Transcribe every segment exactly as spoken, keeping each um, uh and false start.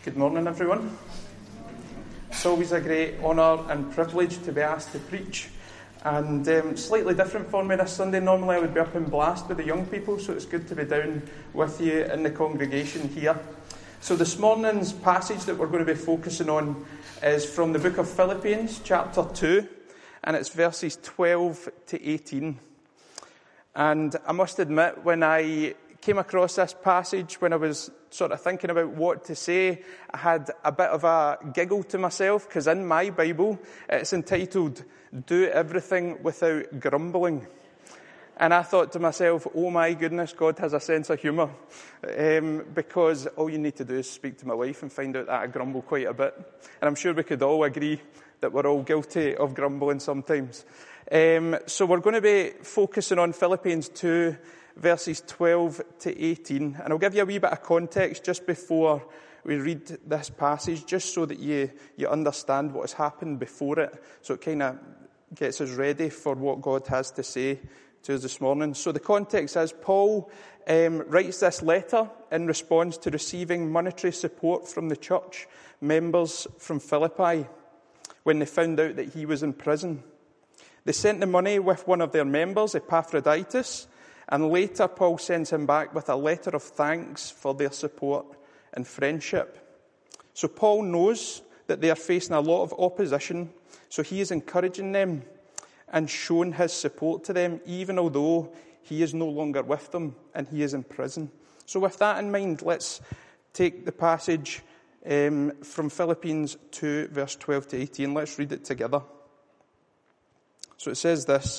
Good morning, everyone. It's always a great honour and privilege to be asked to preach, and um, slightly different for me this Sunday. Normally I would be up in Blast with the young people, so it's good to be down with you in the congregation here. So this morning's passage that we're going to be focusing on is from the book of Philippians, chapter two, and it's verses twelve to eighteen. And I must admit, when I came across this passage, when I was sort of thinking about what to say, I had a bit of a giggle to myself, because in my Bible, it's entitled, "Do Everything Without Grumbling." And I thought to myself, oh my goodness, God has a sense of humour. Um, because all you need to do is speak to my wife and find out that I grumble quite a bit. And I'm sure we could all agree that we're all guilty of grumbling sometimes. Um, so we're going to be focusing on Philippians two, verses twelve to eighteen. And I'll give you a wee bit of context just before we read this passage, just so that you, you understand what has happened before it. So it kind of gets us ready for what God has to say to us this morning. So the context is Paul um, writes this letter in response to receiving monetary support from the church members from Philippi when they found out that he was in prison. They sent the money with one of their members, Epaphroditus, and later Paul sends him back with a letter of thanks for their support and friendship. So Paul knows that they are facing a lot of opposition, so he is encouraging them and showing his support to them, even although he is no longer with them and he is in prison. So with that in mind, let's take the passage um, from Philippians two, verse twelve to eighteen. Let's read it together. So it says this: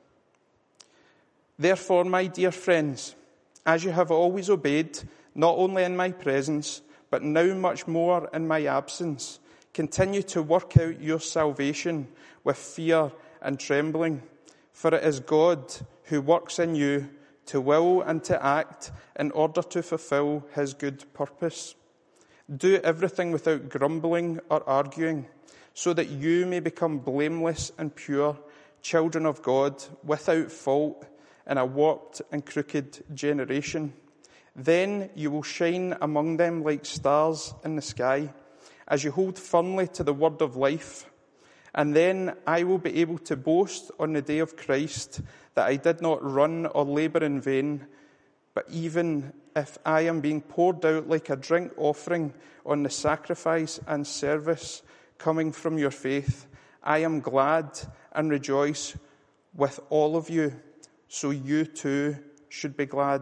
"Therefore, my dear friends, as you have always obeyed, not only in my presence, but now much more in my absence, continue to work out your salvation with fear and trembling, for it is God who works in you to will and to act in order to fulfill his good purpose. Do everything without grumbling or arguing, so that you may become blameless and pure, children of God, without fault, in a warped and crooked generation. Then you will shine among them like stars in the sky, as you hold firmly to the word of life. And then I will be able to boast on the day of Christ that I did not run or labour in vain, but even if I am being poured out like a drink offering on the sacrifice and service coming from your faith, I am glad and rejoice with all of you. So you too should be glad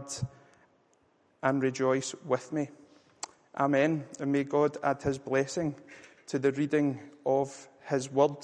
and rejoice with me." Amen. And may God add his blessing to the reading of his word.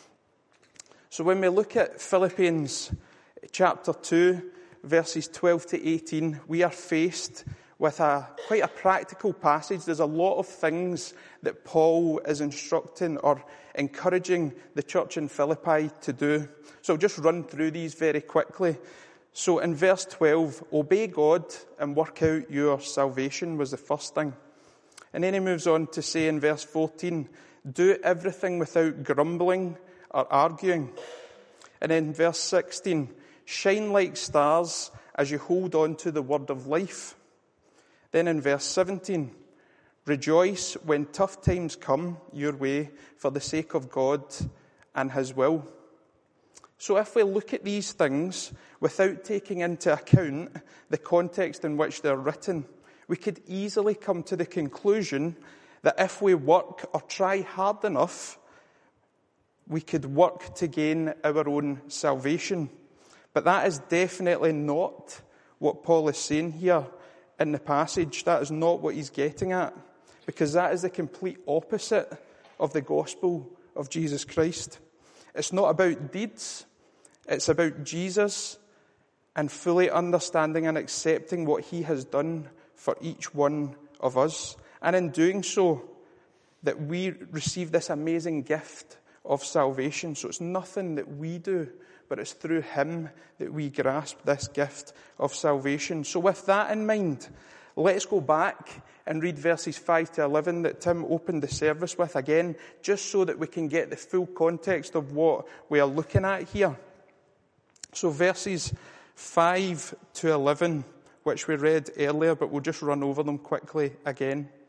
So when we look at Philippians chapter two, verses twelve to eighteen, we are faced with a quite a practical passage. There's a lot of things that Paul is instructing or encouraging the church in Philippi to do. So I'll just run through these very quickly. So in verse twelve, obey God and work out your salvation was the first thing. And then he moves on to say in verse fourteen, do everything without grumbling or arguing. And in verse sixteen, shine like stars as you hold on to the word of life. Then in verse seventeen, rejoice when tough times come your way for the sake of God and his will. So if we look at these things without taking into account the context in which they're written, we could easily come to the conclusion that if we work or try hard enough, we could work to gain our own salvation. But that is definitely not what Paul is saying here in the passage. That is not what he's getting at, because that is the complete opposite of the gospel of Jesus Christ. It's not about deeds. It's about Jesus and fully understanding and accepting what he has done for each one of us. And in doing so, that we receive this amazing gift of salvation. So it's nothing that we do, but it's through him that we grasp this gift of salvation. So with that in mind, let's go back and read verses five to eleven that Tim opened the service with again, just so that we can get the full context of what we are looking at here. So verses five to eleven, which we read earlier, but we'll just run over them quickly again.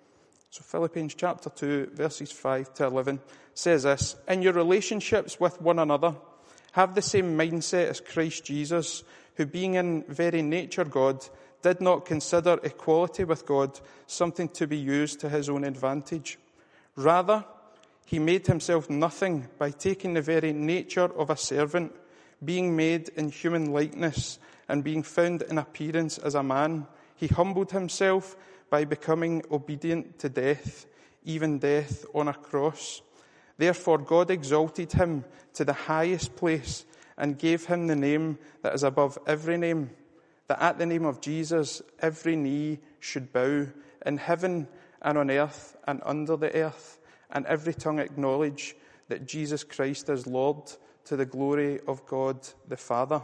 So Philippians chapter two, verses five to eleven says this: "In your relationships with one another, have the same mindset as Christ Jesus, who being in very nature God, did not consider equality with God something to be used to his own advantage. Rather, he made himself nothing by taking the very nature of a servant, being made in human likeness, and being found in appearance as a man. He humbled himself by becoming obedient to death, even death on a cross. Therefore God exalted him to the highest place and gave him the name that is above every name, that at the name of Jesus every knee should bow, in heaven and on earth and under the earth, and every tongue acknowledge that Jesus Christ is Lord, to the glory of God the Father."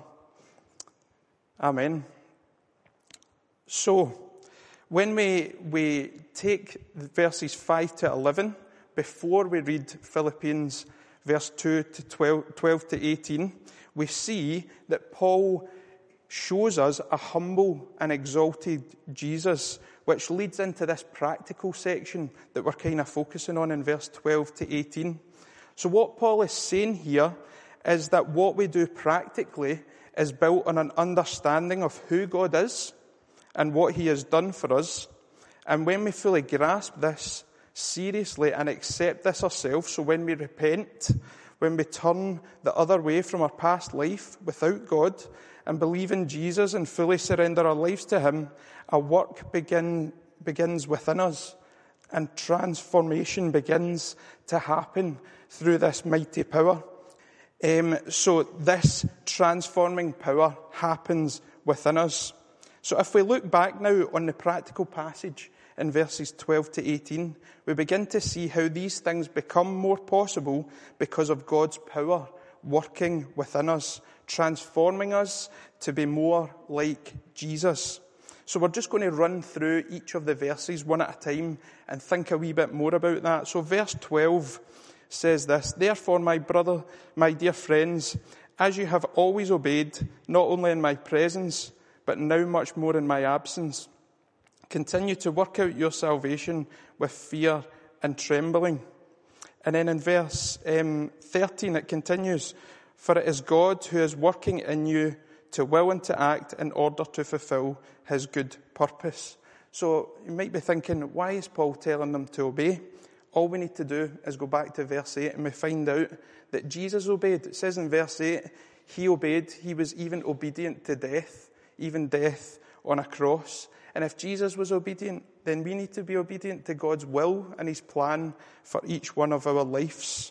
Amen. So, when we, we take verses five to eleven, before we read Philippians verse two to twelve, twelve to eighteen, we see that Paul shows us a humble and exalted Jesus, which leads into this practical section that we're kind of focusing on in verse twelve to eighteen. So what Paul is saying here is that what we do practically is built on an understanding of who God is and what he has done for us. And when we fully grasp this seriously and accept this ourselves, so when we repent, when we turn the other way from our past life without God and believe in Jesus and fully surrender our lives to him, a work begin, begins within us, and transformation begins to happen through this mighty power. Um, so this transforming power happens within us. So if we look back now on the practical passage in verses twelve to eighteen, we begin to see how these things become more possible because of God's power working within us, transforming us to be more like Jesus. So we're just going to run through each of the verses one at a time and think a wee bit more about that. So verse twelve says this: "Therefore, my brother, my dear friends, as you have always obeyed, not only in my presence, but now much more in my absence, continue to work out your salvation with fear and trembling." And then in verse um, thirteen it continues, "For it is God who is working in you to will and to act in order to fulfill his good purpose." So you might be thinking, why is Paul telling them to obey? All we need to do is go back to verse eight and we find out that Jesus obeyed. It says in verse eight, he obeyed, he was even obedient to death, even death on a cross. And if Jesus was obedient, then we need to be obedient to God's will and his plan for each one of our lives.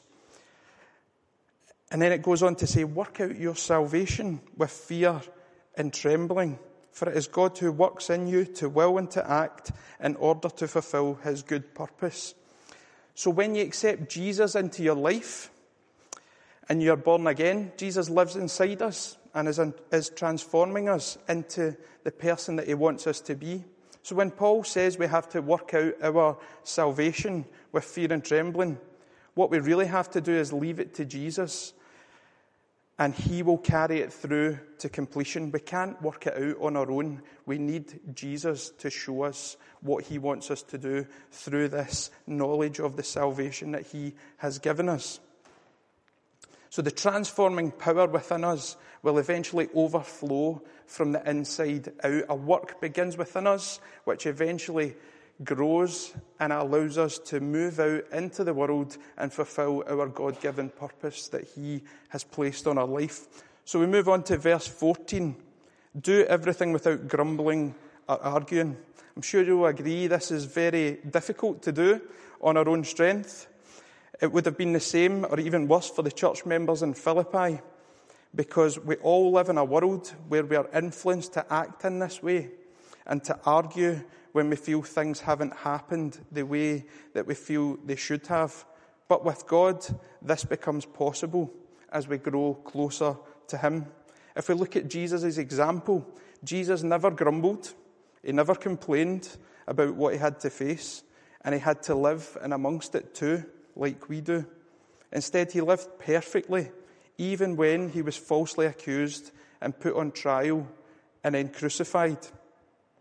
And then it goes on to say, work out your salvation with fear and trembling, for it is God who works in you to will and to act in order to fulfill his good purpose. So when you accept Jesus into your life and you're born again, Jesus lives inside us and is, in, is transforming us into the person that he wants us to be. So when Paul says we have to work out our salvation with fear and trembling, what we really have to do is leave it to Jesus, and he will carry it through to completion. We can't work it out on our own. We need Jesus to show us what he wants us to do through this knowledge of the salvation that he has given us. So the transforming power within us will eventually overflow from the inside out. A work begins within us, which eventually grows and allows us to move out into the world and fulfill our God-given purpose that he has placed on our life. So we move on to verse fourteen. "Do everything without grumbling or arguing." I'm sure you'll agree this is very difficult to do on our own strength. It would have been the same or even worse for the church members in Philippi, because we all live in a world where we are influenced to act in this way and to argue when we feel things haven't happened the way that we feel they should have. But with God, this becomes possible as we grow closer to him. If we look at Jesus' example, Jesus never grumbled. He never complained about what he had to face, and he had to live in amongst it too, like we do. Instead, he lived perfectly, even when he was falsely accused and put on trial and then crucified.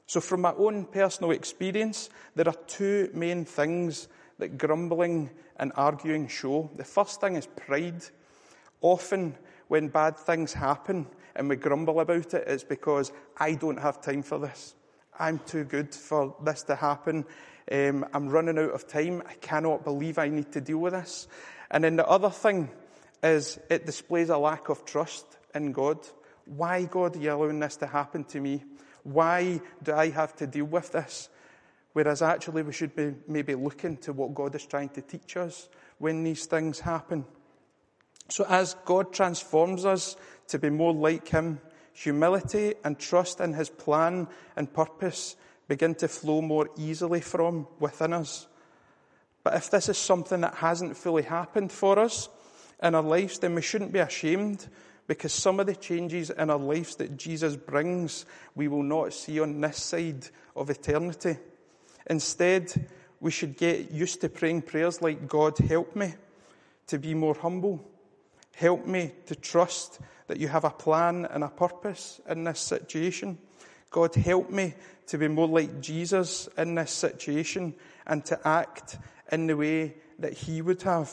So from my own personal experience, there are two main things that grumbling and arguing show. The first thing is pride. Often when bad things happen and we grumble about it, it's because I don't have time for this. I'm too good for this to happen. Um, I'm running out of time. I cannot believe I need to deal with this. And then the other thing is it displays a lack of trust in God. Why, God, are you allowing this to happen to me? Why do I have to deal with this? Whereas actually we should be maybe looking to what God is trying to teach us when these things happen. So as God transforms us to be more like him, humility and trust in his plan and purpose begin to flow more easily from within us. But if this is something that hasn't fully happened for us in our lives, then we shouldn't be ashamed, because some of the changes in our lives that Jesus brings, we will not see on this side of eternity. Instead, we should get used to praying prayers like, God, help me to be more humble. Help me to trust that you have a plan and a purpose in this situation. God, help me to be more like Jesus in this situation and to act in the way that he would have.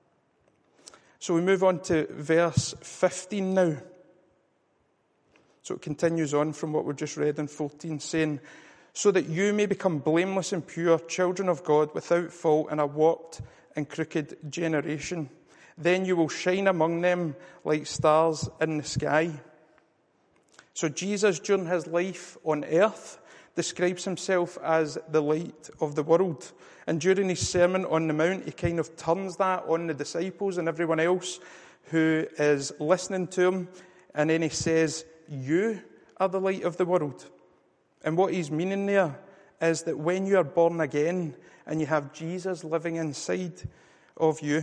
So we move on to verse fifteen now. So it continues on from what we just read in fourteen, saying, so that you may become blameless and pure, children of God, without fault in a warped and crooked generation. Then you will shine among them like stars in the sky. So Jesus, during his life on earth, describes himself as the light of the world. And during his Sermon on the Mount, he kind of turns that on the disciples and everyone else who is listening to him. And then he says, you are the light of the world. And what he's meaning there is that when you are born again and you have Jesus living inside of you,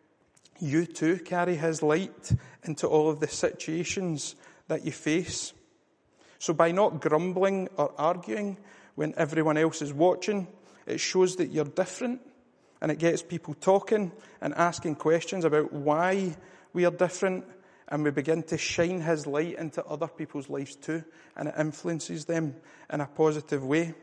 you too carry his light into all of the situations that you face. So by not grumbling or arguing when everyone else is watching, it shows that you're different, and it gets people talking and asking questions about why we are different, and we begin to shine his light into other people's lives too, and it influences them in a positive way.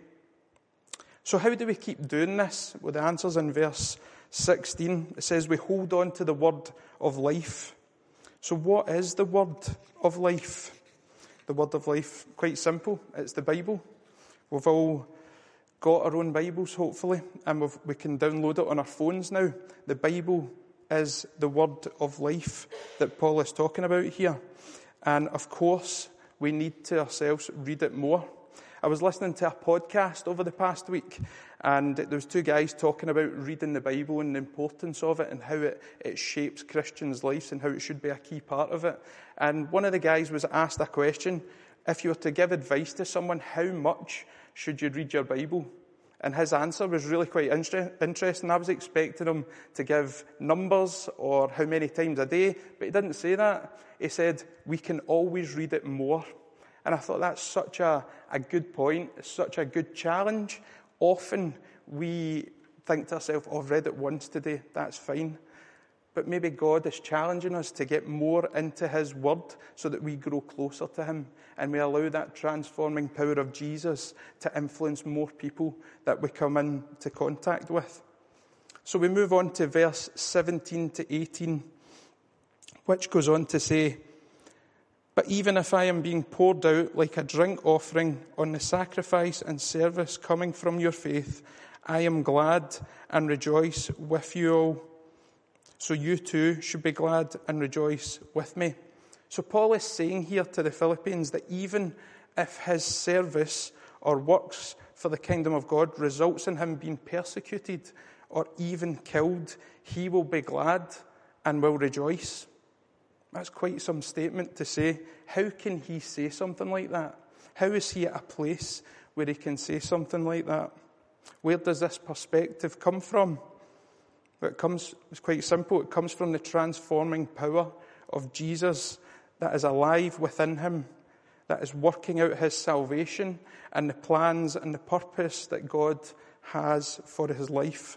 So how do we keep doing this? Well, the answer's in verse sixteen. It says we hold on to the word of life. So what is the word of life? The word of life, quite simple. It's the Bible. We've all got our own Bibles, hopefully, and we've, we can download it on our phones now. The Bible is the word of life that Paul is talking about here. And of course, we need to ourselves read it more. I was listening to a podcast over the past week, and there was two guys talking about reading the Bible and the importance of it and how it, it shapes Christians' lives and how it should be a key part of it. And one of the guys was asked a question: if you were to give advice to someone, how much should you read your Bible? And his answer was really quite inter- interesting. I was expecting him to give numbers or how many times a day, but he didn't say that. He said, we can always read it more. And I thought that's such a, a good point. It's such a good challenge. Often we think to ourselves, oh, I've read it once today, that's fine. But maybe God is challenging us to get more into his word so that we grow closer to him and we allow that transforming power of Jesus to influence more people that we come into contact with. So we move on to verse seventeen to eighteen, which goes on to say, but even if I am being poured out like a drink offering on the sacrifice and service coming from your faith, I am glad and rejoice with you all. So you too should be glad and rejoice with me. So Paul is saying here to the Philippians that even if his service or works for the kingdom of God results in him being persecuted or even killed, he will be glad and will rejoice. That's quite some statement to say. How can he say something like that? How is he at a place where he can say something like that? Where does this perspective come from? It comes, it's quite simple. It comes from the transforming power of Jesus that is alive within him, that is working out his salvation and the plans and the purpose that God has for his life.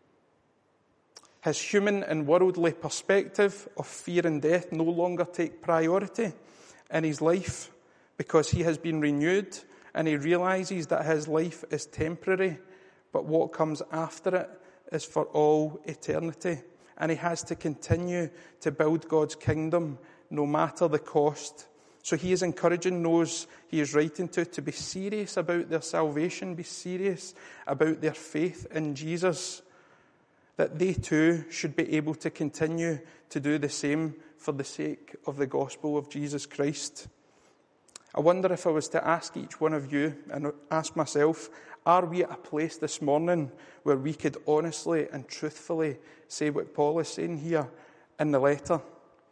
His human and worldly perspective of fear and death no longer take priority in his life because he has been renewed and he realizes that his life is temporary, but what comes after it is for all eternity. And he has to continue to build God's kingdom no matter the cost. So he is encouraging those he is writing to to be serious about their salvation, be serious about their faith in Jesus, that they too should be able to continue to do the same for the sake of the gospel of Jesus Christ. I wonder if I was to ask each one of you and ask myself, are we at a place this morning where we could honestly and truthfully say what Paul is saying here in the letter?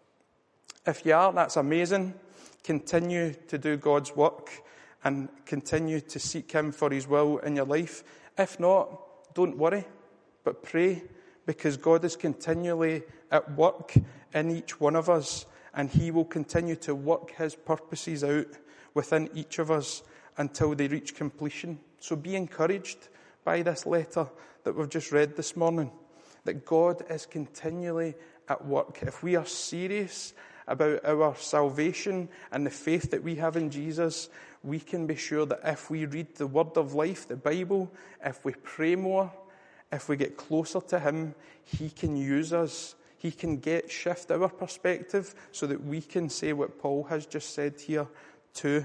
If you are, that's amazing. Continue to do God's work and continue to seek him for his will in your life. If not, don't worry, but pray, because God is continually at work in each one of us, and he will continue to work his purposes out within each of us until they reach completion. So be encouraged by this letter that we've just read this morning, that God is continually at work. If we are serious about our salvation and the faith that we have in Jesus, we can be sure that if we read the word of life, the Bible, if we pray more, if we get closer to him, he can use us. He can get shift our perspective so that we can say what Paul has just said here too.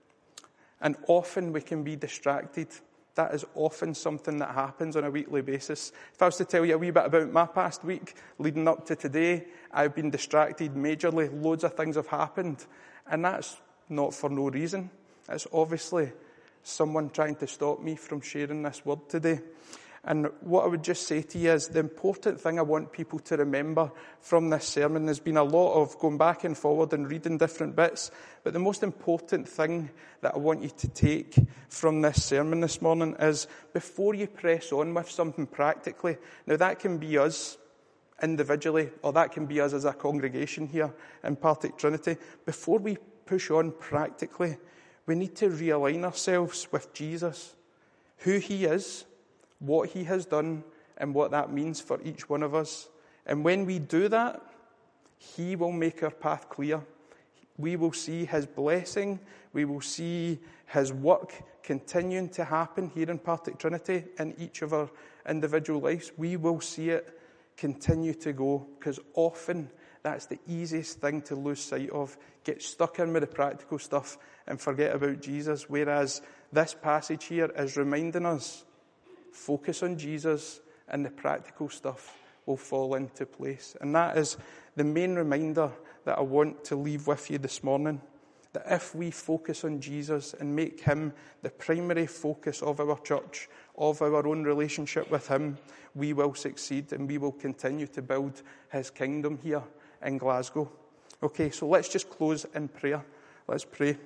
And often we can be distracted. That is often something that happens on a weekly basis. If I was to tell you a wee bit about my past week leading up to today, I've been distracted majorly. Loads of things have happened. And that's not for no reason. It's obviously someone trying to stop me from sharing this word today. And what I would just say to you is the important thing I want people to remember from this sermon, there's been a lot of going back and forward and reading different bits, but the most important thing that I want you to take from this sermon this morning is before you press on with something practically, now that can be us individually, or that can be us as a congregation here in Partick Trinity, before we push on practically, we need to realign ourselves with Jesus, who he is, what he has done, and what that means for each one of us. And when we do that, he will make our path clear. We will see his blessing. We will see his work continuing to happen here in Partick Trinity in each of our individual lives. We will see it continue to go, because often that's the easiest thing to lose sight of. Get stuck in with the practical stuff and forget about Jesus. Whereas this passage here is reminding us, focus on Jesus and the practical stuff will fall into place. And that is the main reminder that I want to leave with you this morning. That if we focus on Jesus and make him the primary focus of our church, of our own relationship with him, we will succeed and we will continue to build his kingdom here in Glasgow. Okay, so let's just close in prayer. Let's pray.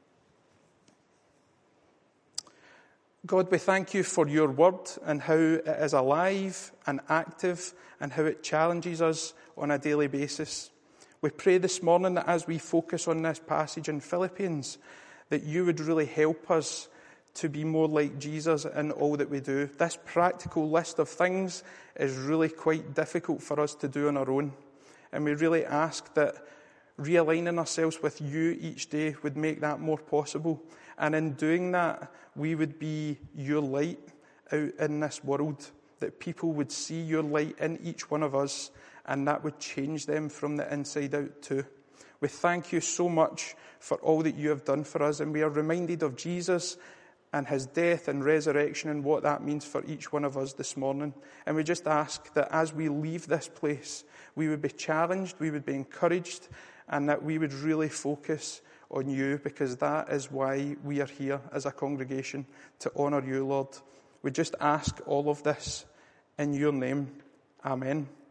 God, we thank you for your word and how it is alive and active and how it challenges us on a daily basis. We pray this morning that as we focus on this passage in Philippians, that you would really help us to be more like Jesus in all that we do. This practical list of things is really quite difficult for us to do on our own. And we really ask that realigning ourselves with you each day would make that more possible. And in doing that, we would be your light out in this world, that people would see your light in each one of us, and that would change them from the inside out too. We thank you so much for all that you have done for us, and we are reminded of Jesus and his death and resurrection and what that means for each one of us this morning. And we just ask that as we leave this place, we would be challenged, we would be encouraged, and that we would really focus on you, because that is why we are here as a congregation, to honour you, Lord. We just ask all of this in your name. Amen.